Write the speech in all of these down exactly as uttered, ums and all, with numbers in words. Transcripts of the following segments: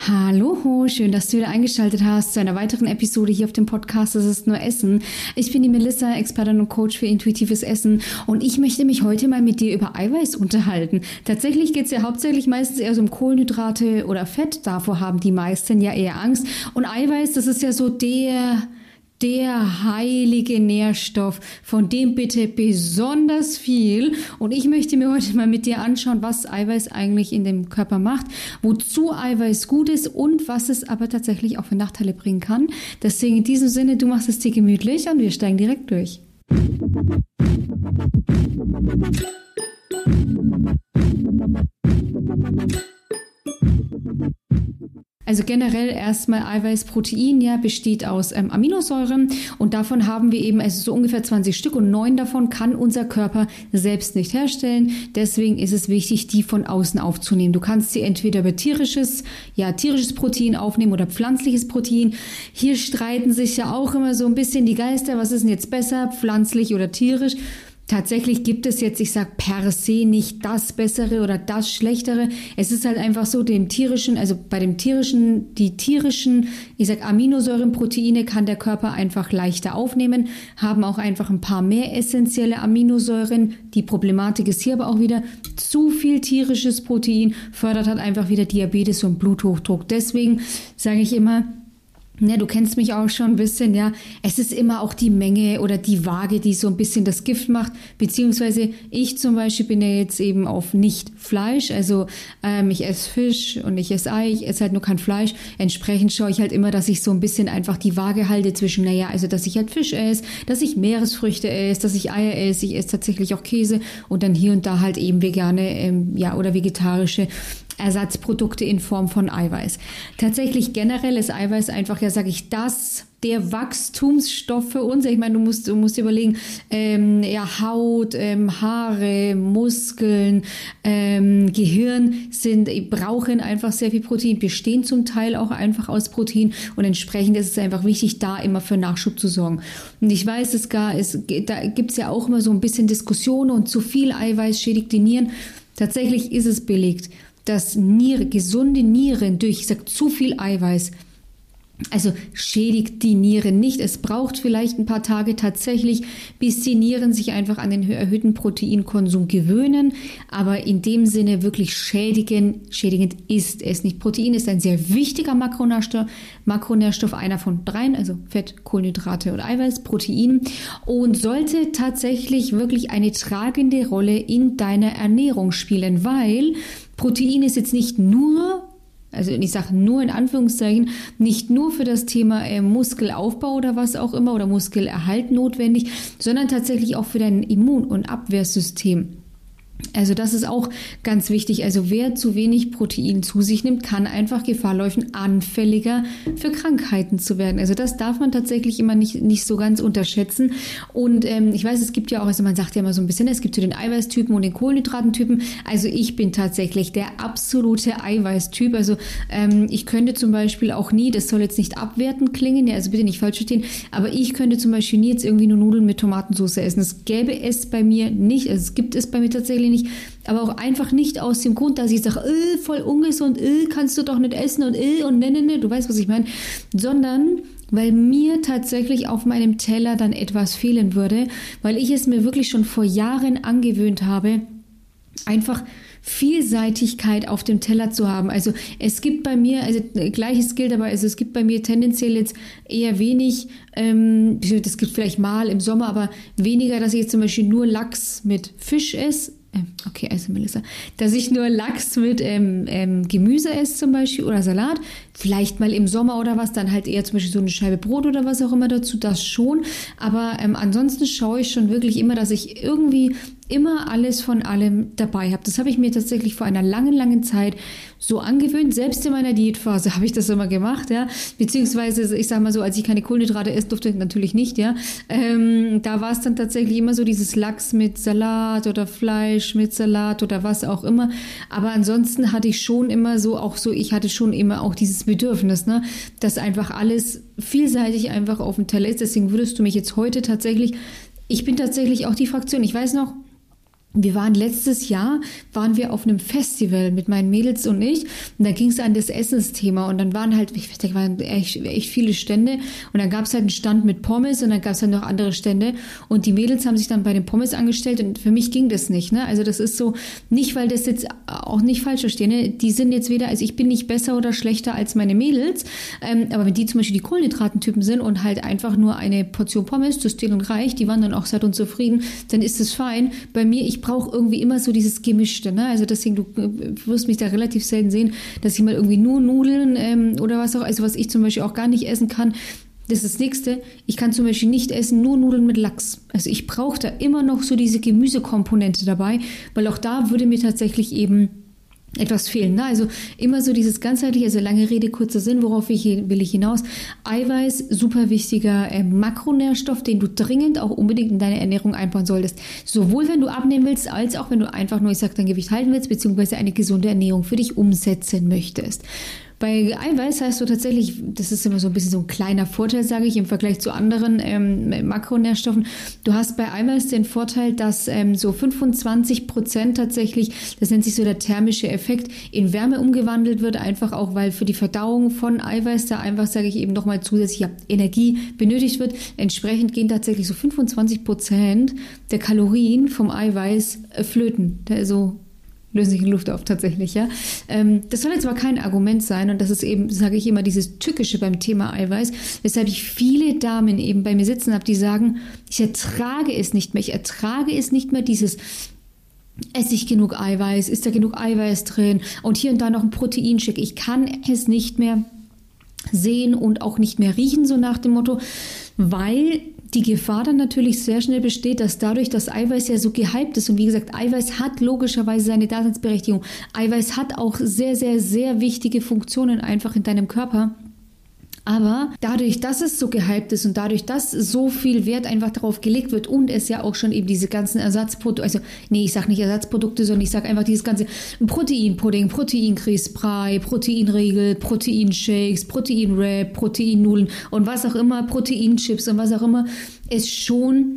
Hallo, schön, dass du wieder eingeschaltet hast zu einer weiteren Episode hier auf dem Podcast Das ist nur Essen. Ich bin die Melissa, Expertin und Coach für intuitives Essen und ich möchte mich heute mal mit dir über Eiweiß unterhalten. Tatsächlich geht es ja hauptsächlich meistens eher so um Kohlenhydrate oder Fett, davor haben die meisten ja eher Angst. Und Eiweiß, das ist ja so der... Der heilige Nährstoff, von dem bitte besonders viel. Und ich möchte mir heute mal mit dir anschauen, was Eiweiß eigentlich in dem Körper macht, wozu Eiweiß gut ist und was es aber tatsächlich auch für Nachteile bringen kann. Deswegen in diesem Sinne, du machst es dir gemütlich und wir steigen direkt durch. Also generell erstmal Eiweiß, Protein, ja, besteht aus ähm, Aminosäuren und davon haben wir eben also so ungefähr zwanzig Stück und neun davon kann unser Körper selbst nicht herstellen. Deswegen ist es wichtig, die von außen aufzunehmen. Du kannst sie entweder über tierisches, ja, tierisches Protein aufnehmen oder pflanzliches Protein. Hier streiten sich ja auch immer so ein bisschen die Geister. Was ist denn jetzt besser, pflanzlich oder tierisch? Tatsächlich gibt es jetzt, ich sag per se nicht das Bessere oder das Schlechtere. Es ist halt einfach so, den tierischen, also bei dem tierischen, die tierischen, ich sag Aminosäuren, Proteine kann der Körper einfach leichter aufnehmen, haben auch einfach ein paar mehr essentielle Aminosäuren. Die Problematik ist hier aber auch wieder, zu viel tierisches Protein fördert halt einfach wieder Diabetes und Bluthochdruck. Deswegen sage ich immer, ja, du kennst mich auch schon ein bisschen, ja. Es ist immer auch die Menge oder die Waage, die so ein bisschen das Gift macht. Beziehungsweise ich zum Beispiel bin ja jetzt eben auf nicht Fleisch. Also ähm, ich esse Fisch und ich esse Ei, ich esse halt nur kein Fleisch. Entsprechend schaue ich halt immer, dass ich so ein bisschen einfach die Waage halte zwischen, naja, also dass ich halt Fisch esse, dass ich Meeresfrüchte esse, dass ich Eier esse, ich esse tatsächlich auch Käse und dann hier und da halt eben vegane, ähm, ja, oder vegetarische Ersatzprodukte in Form von Eiweiß. Tatsächlich generell ist Eiweiß einfach, ja, sage ich, das der Wachstumsstoff für uns. Ich meine, du musst, du musst überlegen, ähm, ja, Haut, ähm, Haare, Muskeln, ähm, Gehirn sind, brauchen einfach sehr viel Protein, bestehen zum Teil auch einfach aus Protein und entsprechend ist es einfach wichtig, da immer für Nachschub zu sorgen. Und ich weiß, es gar, es, da gibt es ja auch immer so ein bisschen Diskussionen und zu viel Eiweiß schädigt die Nieren. Tatsächlich ist es belegt, dass Niere, gesunde Nieren durch, ich sag, zu viel Eiweiß, also schädigt die Nieren nicht. Es braucht vielleicht ein paar Tage tatsächlich, bis die Nieren sich einfach an den erhöhten Proteinkonsum gewöhnen. Aber in dem Sinne wirklich schädigen, schädigend ist es nicht. Protein ist ein sehr wichtiger Makronährstoff, Makronährstoff, einer von dreien, also Fett, Kohlenhydrate oder Eiweiß, Protein. Und sollte tatsächlich wirklich eine tragende Rolle in deiner Ernährung spielen, weil Protein ist jetzt nicht nur, also ich sage nur in Anführungszeichen, nicht nur für das Thema äh, Muskelaufbau oder was auch immer oder Muskelerhalt notwendig, sondern tatsächlich auch für dein Immun- und Abwehrsystem. Also das ist auch ganz wichtig. Also wer zu wenig Protein zu sich nimmt, kann einfach Gefahr laufen, anfälliger für Krankheiten zu werden. Also das darf man tatsächlich immer nicht, nicht so ganz unterschätzen. Und ähm, ich weiß, es gibt ja auch, also man sagt ja immer so ein bisschen, es gibt so den Eiweißtypen und den Kohlenhydratentypen. Also ich bin tatsächlich der absolute Eiweißtyp. Also ähm, ich könnte zum Beispiel auch nie, das soll jetzt nicht abwertend klingen, ja, also bitte nicht falsch verstehen, aber ich könnte zum Beispiel nie jetzt irgendwie nur Nudeln mit Tomatensauce essen. Das gäbe es bei mir nicht, also es gibt es bei mir tatsächlich nicht, aber auch einfach nicht aus dem Grund, dass ich sage, äh, voll ungesund, äh, kannst du doch nicht essen und äh, und ne, ne, ne, du weißt, was ich meine, sondern weil mir tatsächlich auf meinem Teller dann etwas fehlen würde, weil ich es mir wirklich schon vor Jahren angewöhnt habe, einfach Vielseitigkeit auf dem Teller zu haben. Also es gibt bei mir, also gleiches gilt, aber also es gibt bei mir tendenziell jetzt eher wenig, ähm, das gibt vielleicht mal im Sommer, aber weniger, dass ich jetzt zum Beispiel nur Lachs mit Fisch esse. Okay, also Melissa, dass ich nur Lachs mit ähm, ähm, Gemüse esse zum Beispiel oder Salat, vielleicht mal im Sommer oder was, dann halt eher zum Beispiel so eine Scheibe Brot oder was auch immer dazu, das schon, aber ähm, ansonsten schaue ich schon wirklich immer, dass ich irgendwie immer alles von allem dabei habe. Das habe ich mir tatsächlich vor einer langen, langen Zeit so angewöhnt. Selbst in meiner Diätphase habe ich das immer gemacht, ja. Beziehungsweise, ich sage mal so, als ich keine Kohlenhydrate essen durfte, natürlich nicht, ja. Ähm, da war es dann tatsächlich immer so dieses Lachs mit Salat oder Fleisch mit Salat oder was auch immer. Aber ansonsten hatte ich schon immer so, auch so, ich hatte schon immer auch dieses Bedürfnis, ne, dass einfach alles vielseitig einfach auf dem Teller ist. Deswegen würdest du mich jetzt heute tatsächlich, ich bin tatsächlich auch die Fraktion, ich weiß noch, Wir waren letztes Jahr, waren wir auf einem Festival mit meinen Mädels und ich und da ging es an das Essensthema und dann waren halt, ich denke, waren echt, echt viele Stände und dann gab es halt einen Stand mit Pommes und dann gab es halt noch andere Stände und die Mädels haben sich dann bei den Pommes angestellt und für mich ging das nicht, ne? Also das ist so, nicht weil das jetzt auch nicht falsch verstehe, ne? Die sind jetzt weder, also ich bin nicht besser oder schlechter als meine Mädels, ähm, aber wenn die zum Beispiel die Kohlenhydratentypen sind und halt einfach nur eine Portion Pommes, das denen reicht, die waren dann auch satt und zufrieden, dann ist das fein. Bei mir, ich brauche irgendwie immer so dieses Gemischte, ne? Also deswegen, du wirst mich da relativ selten sehen, dass ich mal irgendwie nur Nudeln ähm, oder was auch, also was ich zum Beispiel auch gar nicht essen kann. Das ist das Nächste. Ich kann zum Beispiel nicht essen, nur Nudeln mit Lachs. Also ich brauche da immer noch so diese Gemüsekomponente dabei, weil auch da würde mir tatsächlich eben etwas fehlen. Ne? Also immer so dieses ganzheitliche, also lange Rede, kurzer Sinn, worauf ich, will ich hinaus. Eiweiß, super wichtiger äh, Makronährstoff, den du dringend auch unbedingt in deine Ernährung einbauen solltest. Sowohl wenn du abnehmen willst, als auch wenn du einfach nur, ich sag, dein Gewicht halten willst, beziehungsweise eine gesunde Ernährung für dich umsetzen möchtest. Bei Eiweiß hast du tatsächlich, das ist immer so ein bisschen so ein kleiner Vorteil, sage ich, im Vergleich zu anderen ähm, Makronährstoffen. Du hast bei Eiweiß den Vorteil, dass ähm, so fünfundzwanzig Prozent tatsächlich, das nennt sich so der thermische Effekt, in Wärme umgewandelt wird, einfach auch, weil für die Verdauung von Eiweiß da einfach, sage ich eben, nochmal zusätzlich Energie benötigt wird. Entsprechend gehen tatsächlich so fünfundzwanzig Prozent der Kalorien vom Eiweiß äh, flöten. Also lösen sich in Luft auf tatsächlich, ja. Ähm, das soll jetzt aber kein Argument sein und das ist eben, sage ich immer, dieses Tückische beim Thema Eiweiß, weshalb ich viele Damen eben bei mir sitzen habe, die sagen, ich ertrage es nicht mehr, ich ertrage es nicht mehr, dieses esse ich genug Eiweiß, ist da genug Eiweiß drin und hier und da noch ein Proteinshake, ich kann es nicht mehr sehen und auch nicht mehr riechen, so nach dem Motto, weil die Gefahr dann natürlich sehr schnell besteht, dass dadurch das Eiweiß ja so gehypt ist und wie gesagt, Eiweiß hat logischerweise seine Daseinsberechtigung. Eiweiß hat auch sehr, sehr, sehr wichtige Funktionen einfach in deinem Körper. Aber dadurch, dass es so gehypt ist und dadurch, dass so viel Wert einfach darauf gelegt wird und es ja auch schon eben diese ganzen Ersatzprodukte, also nee, ich sage nicht Ersatzprodukte, sondern ich sage einfach dieses ganze Proteinpudding, Proteingrießbrei, Proteinriegel, Proteinshakes, Proteinwrap, Proteinnudeln und was auch immer, Proteinchips und was auch immer, es schon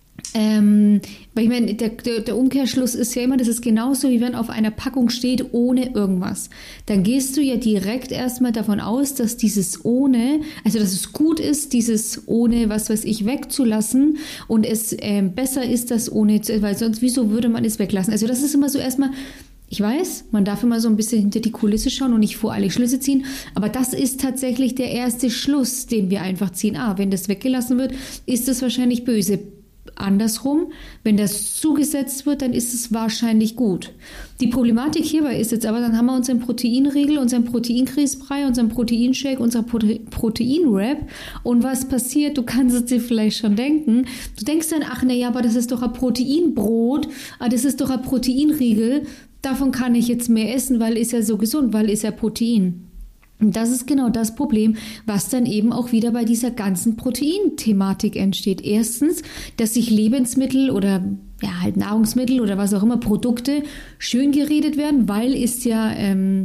Ähm, weil ich meine, der, der, der Umkehrschluss ist ja immer, das ist genauso, wie wenn auf einer Packung steht, ohne irgendwas. Dann gehst du ja direkt erstmal davon aus, dass dieses ohne, also dass es gut ist, dieses ohne, was weiß ich, wegzulassen und es ähm, besser ist, das ohne, weil sonst, wieso würde man es weglassen? Also das ist immer so erstmal, ich weiß, man darf immer so ein bisschen hinter die Kulisse schauen und nicht vor alle Schlüsse ziehen, aber das ist tatsächlich der erste Schluss, den wir einfach ziehen. Ah, wenn das weggelassen wird, ist das wahrscheinlich böse. Andersrum, wenn das zugesetzt wird, dann ist es wahrscheinlich gut. Die Problematik hierbei ist jetzt aber, dann haben wir unseren Proteinriegel, unseren Proteingrießbrei, unseren Proteinshake, unseren Prote- Proteinwrap und was passiert, du kannst es dir vielleicht schon denken, du denkst dann, ach naja, aber das ist doch ein Proteinbrot, ah, das ist doch ein Proteinriegel, davon kann ich jetzt mehr essen, weil ist ja so gesund, weil ist ja Protein. Und das ist genau das Problem, was dann eben auch wieder bei dieser ganzen Proteinthematik entsteht. Erstens, dass sich Lebensmittel oder ja halt Nahrungsmittel oder was auch immer, Produkte schön geredet werden, weil ist ja, ähm,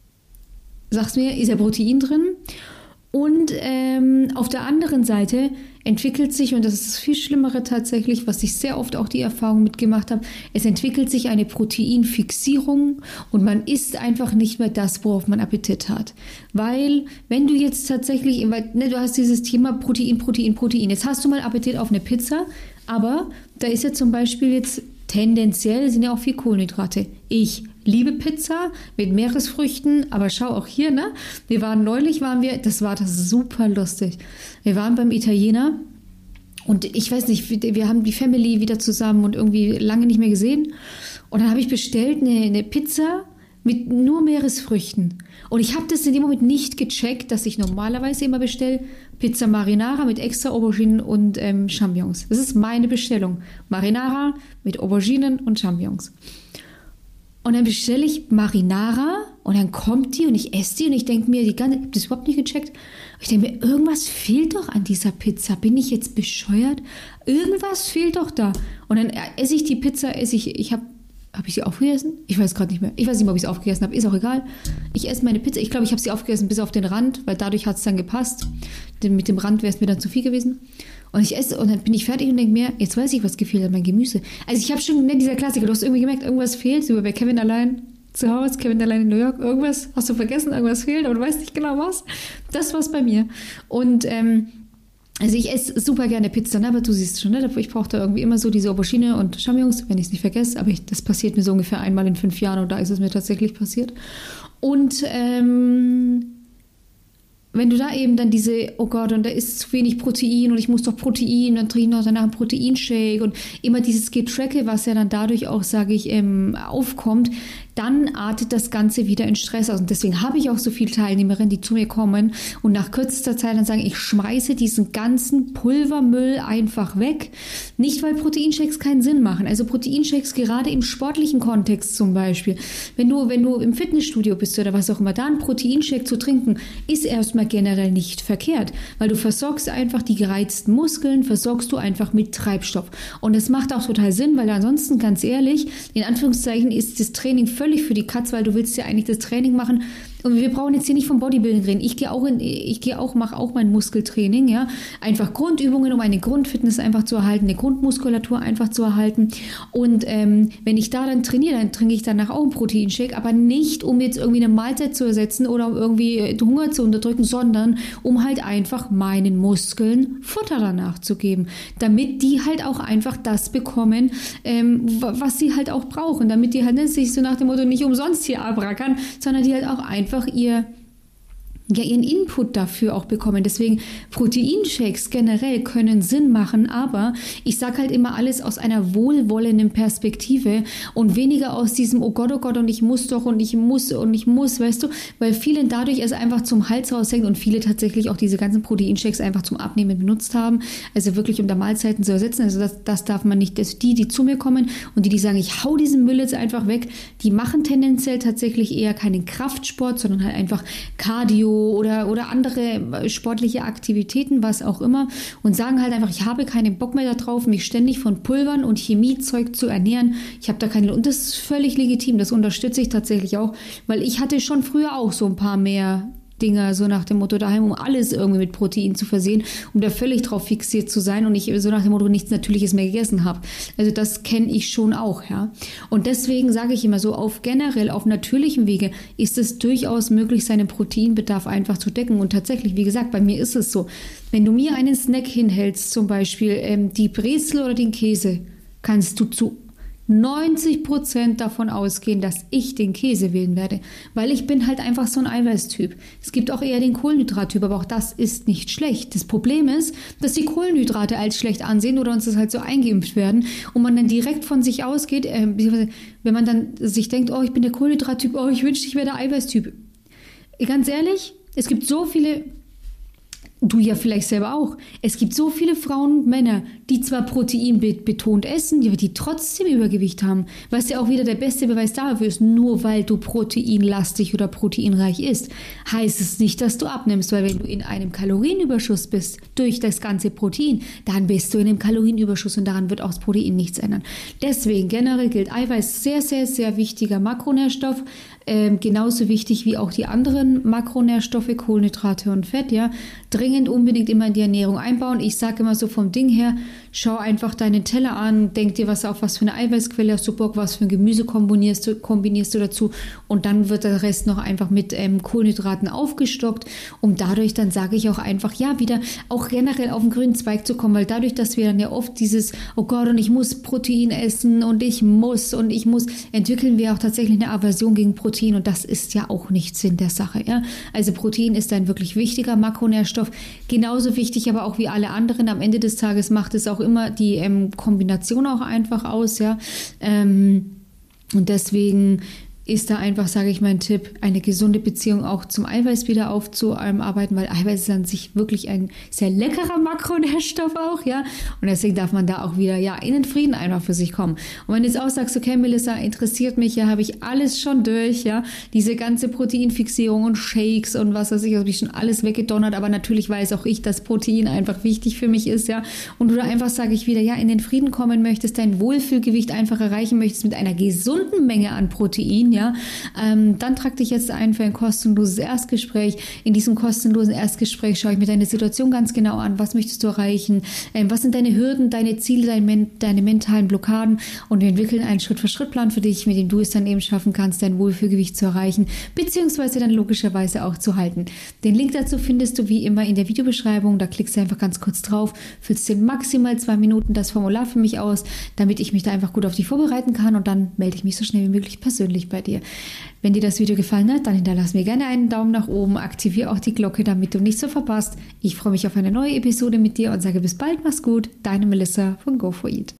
sag's mir, ist ja Protein drin. Und ähm, auf der anderen Seite entwickelt sich, und das ist das viel Schlimmere tatsächlich, was ich sehr oft auch die Erfahrung mitgemacht habe, es entwickelt sich eine Proteinfixierung und man isst einfach nicht mehr das, worauf man Appetit hat. Weil, wenn du jetzt tatsächlich, weil, ne, du hast dieses Thema Protein, Protein, Protein, jetzt hast du mal Appetit auf eine Pizza, aber da ist ja zum Beispiel jetzt tendenziell, sind ja auch viel Kohlenhydrate. Ich liebe Pizza mit Meeresfrüchten, aber schau auch hier, ne? Wir waren neulich, waren wir, das war das super lustig. Wir waren beim Italiener und ich weiß nicht, wir haben die Family wieder zusammen und irgendwie lange nicht mehr gesehen. Und dann habe ich bestellt eine, eine Pizza mit nur Meeresfrüchten. Und ich habe das in dem Moment nicht gecheckt, dass ich normalerweise immer bestelle Pizza Marinara mit extra Auberginen und ähm, Champignons. Das ist meine Bestellung. Marinara mit Auberginen und Champignons. Und dann bestelle ich Marinara und dann kommt die und ich esse die und ich denke mir, die ganze, ich habe das überhaupt nicht gecheckt. Ich denke mir, irgendwas fehlt doch an dieser Pizza. Bin ich jetzt bescheuert? Irgendwas fehlt doch da. Und dann esse ich die Pizza, esse ich, ich habe Habe ich sie aufgegessen? Ich weiß gerade nicht mehr. Ich weiß nicht mehr, ob ich sie aufgegessen habe. Ist auch egal. Ich esse meine Pizza. Ich glaube, ich habe sie aufgegessen bis auf den Rand, weil dadurch hat es dann gepasst. Denn mit dem Rand wäre es mir dann zu viel gewesen. Und ich esse und dann bin ich fertig und denke mir, jetzt weiß ich, was gefehlt hat, mein Gemüse. Also ich habe schon, ne, dieser Klassiker, du hast irgendwie gemerkt, irgendwas fehlt, so wie bei Kevin allein zu Hause, Kevin allein in New York, irgendwas hast du vergessen, irgendwas fehlt, aber du weißt nicht genau was. Das war's bei mir. Und ähm, also ich esse super gerne Pizza, ne? Aber du siehst schon, ne? Ich brauche da irgendwie immer so diese Aubergine und Champignons, wenn ich es nicht vergesse, aber ich, das passiert mir so ungefähr einmal in fünf Jahren und da ist es mir tatsächlich passiert. Und ähm, wenn du da eben dann diese, oh Gott, und da ist zu wenig Protein und ich muss doch Protein, dann trinke ich noch danach einen Proteinshake und immer dieses Getracke, was ja dann dadurch auch, sage ich, ähm, aufkommt, dann artet das Ganze wieder in Stress aus. Und deswegen habe ich auch so viele Teilnehmerinnen, die zu mir kommen und nach kürzester Zeit dann sagen, ich schmeiße diesen ganzen Pulvermüll einfach weg. Nicht, weil Proteinshakes keinen Sinn machen. Also Proteinshakes gerade im sportlichen Kontext zum Beispiel. Wenn du, wenn du im Fitnessstudio bist oder was auch immer, da einen Proteinshake zu trinken, ist erstmal generell nicht verkehrt, weil du versorgst einfach die gereizten Muskeln, versorgst du einfach mit Treibstoff. Und es macht auch total Sinn, weil ansonsten, ganz ehrlich, in Anführungszeichen ist das Training völlig völlig für die Katz, weil du willst ja eigentlich das Training machen. Und wir brauchen jetzt hier nicht vom Bodybuilding reden. Ich gehe auch in, ich gehe auch, mache auch mein Muskeltraining, ja. Einfach Grundübungen, um eine Grundfitness einfach zu erhalten, eine Grundmuskulatur einfach zu erhalten. Und ähm, wenn ich da dann trainiere, dann trinke ich danach auch einen Proteinshake, aber nicht, um jetzt irgendwie eine Mahlzeit zu ersetzen oder um irgendwie Hunger zu unterdrücken, sondern um halt einfach meinen Muskeln Futter danach zu geben, damit die halt auch einfach das bekommen, ähm, was sie halt auch brauchen, damit die halt nicht sich so nach dem Motto nicht umsonst hier abrackern, sondern die halt auch einfach ihr ja, ihren Input dafür auch bekommen. Deswegen Proteinshakes generell können Sinn machen, aber ich sage halt immer alles aus einer wohlwollenden Perspektive und weniger aus diesem oh Gott, oh Gott und ich muss doch und ich muss und ich muss, weißt du, weil vielen dadurch es einfach zum Hals raushängt und viele tatsächlich auch diese ganzen Proteinshakes einfach zum Abnehmen benutzt haben, also wirklich unter Mahlzeiten zu ersetzen, also das, das darf man nicht, das, die, die zu mir kommen und die, die sagen, ich hau diesen Müll jetzt einfach weg, die machen tendenziell tatsächlich eher keinen Kraftsport, sondern halt einfach Cardio oder, oder andere sportliche Aktivitäten, was auch immer, und sagen halt einfach, ich habe keinen Bock mehr darauf, mich ständig von Pulvern und Chemiezeug zu ernähren. Ich habe da keine, und das ist völlig legitim, das unterstütze ich tatsächlich auch, weil ich hatte schon früher auch so ein paar mehr Dinger, so nach dem Motto daheim, um alles irgendwie mit Protein zu versehen, um da völlig drauf fixiert zu sein und ich so nach dem Motto nichts Natürliches mehr gegessen habe. Also das kenne ich schon auch, ja. Und deswegen sage ich immer so, auf generell, auf natürlichem Wege ist es durchaus möglich, seinen Proteinbedarf einfach zu decken. Und tatsächlich, wie gesagt, bei mir ist es so, wenn du mir einen Snack hinhältst, zum Beispiel ähm, die Brezel oder den Käse, kannst du zu neunzig Prozent davon ausgehen, dass ich den Käse wählen werde, weil ich bin halt einfach so ein Eiweißtyp. Es gibt auch eher den Kohlenhydrattyp, aber auch das ist nicht schlecht. Das Problem ist, dass die Kohlenhydrate als schlecht ansehen oder uns das halt so eingeimpft werden und man dann direkt von sich ausgeht, äh, wenn man dann sich denkt, oh, ich bin der Kohlenhydrattyp, oh, ich wünschte, ich wäre der Eiweißtyp. Ganz ehrlich, es gibt so viele... Du ja vielleicht selber auch. Es gibt so viele Frauen und Männer, die zwar proteinbetont essen, die, die trotzdem Übergewicht haben. Was ja auch wieder der beste Beweis dafür ist, nur weil du proteinlastig oder proteinreich isst, heißt es nicht, dass du abnimmst, weil wenn du in einem Kalorienüberschuss bist, durch das ganze Protein, dann bist du in einem Kalorienüberschuss und daran wird auch das Protein nichts ändern. Deswegen generell gilt Eiweiß sehr, sehr, sehr wichtiger Makronährstoff, ähm, genauso wichtig wie auch die anderen Makronährstoffe, Kohlenhydrate und Fett, ja, dringend unbedingt immer in die Ernährung einbauen. Ich sage immer so vom Ding her, schau einfach deinen Teller an, denk dir, was auf was für eine Eiweißquelle hast du Bock, was für ein Gemüse kombinierst du, kombinierst du dazu und dann wird der Rest noch einfach mit ähm, Kohlenhydraten aufgestockt, um dadurch dann, sage ich auch einfach, ja, wieder auch generell auf den grünen Zweig zu kommen, weil dadurch, dass wir dann ja oft dieses, oh Gott, und ich muss Protein essen und ich muss und ich muss, entwickeln wir auch tatsächlich eine Aversion gegen Protein und das ist ja auch nicht Sinn der Sache, ja. Also Protein ist ein wirklich wichtiger Makronährstoff, genauso wichtig aber auch wie alle anderen. Am Ende des Tages macht es auch immer die ähm, Kombination auch einfach aus, ja. Ähm, und deswegen ist da einfach, sage ich, mein Tipp, eine gesunde Beziehung auch zum Eiweiß wieder aufzuarbeiten, weil Eiweiß ist an sich wirklich ein sehr leckerer Makronährstoff auch, ja, und deswegen darf man da auch wieder, ja, in den Frieden einfach für sich kommen. Und wenn du jetzt auch sagst, okay, Melissa, interessiert mich, ja, habe ich alles schon durch, ja, diese ganze Proteinfixierung und Shakes und was weiß ich, habe ich schon alles weggedonnert, aber natürlich weiß auch ich, dass Protein einfach wichtig für mich ist, ja, und du da einfach, sage ich wieder, ja, in den Frieden kommen möchtest, dein Wohlfühlgewicht einfach erreichen möchtest mit einer gesunden Menge an Protein, ja, ähm, dann trag dich jetzt ein für ein kostenloses Erstgespräch. In diesem kostenlosen Erstgespräch schaue ich mir deine Situation ganz genau an. Was möchtest du erreichen? Ähm, was sind deine Hürden, deine Ziele, deine, deine mentalen Blockaden? Und wir entwickeln einen Schritt-für-Schritt-Plan für dich, mit dem du es dann eben schaffen kannst, dein Wohlfühlgewicht zu erreichen, beziehungsweise dann logischerweise auch zu halten. Den Link dazu findest du wie immer in der Videobeschreibung. Da klickst du einfach ganz kurz drauf, füllst in maximal zwei Minuten das Formular für mich aus, damit ich mich da einfach gut auf dich vorbereiten kann, und dann melde ich mich so schnell wie möglich persönlich bei dir. Wenn dir das Video gefallen hat, dann hinterlass mir gerne einen Daumen nach oben, aktiviere auch die Glocke, damit du nichts so verpasst. Ich freue mich auf eine neue Episode mit dir und sage bis bald, mach's gut, deine Melissa von Go For It.